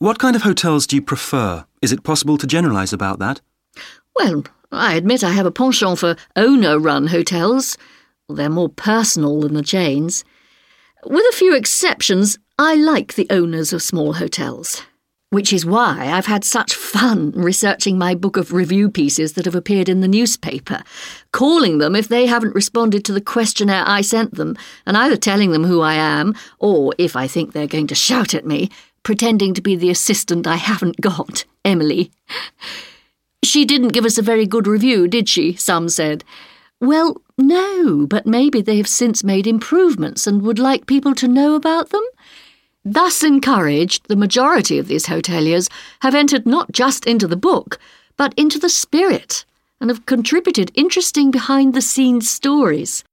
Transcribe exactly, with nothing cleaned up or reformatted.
What kind of hotels do you prefer? Is it possible to generalise about that? Well, I admit I have a penchant for owner-run hotels. They're more personal than the chains. With a few exceptions, I like the owners of small hotels. Which is why I've had such fun researching my book of review pieces that have appeared in the newspaper, calling them if they haven't responded to the questionnaire I sent them, and either telling them who I am, or, if I think they're going to shout at me, pretending to be the assistant I haven't got, Emily. She didn't give us a very good review, did she? Some said. Well, no, but maybe they have since made improvements and would like people to know about them. Thus encouraged, the majority of these hoteliers have entered not just into the book, but into the spirit, and have contributed interesting behind-the-scenes stories.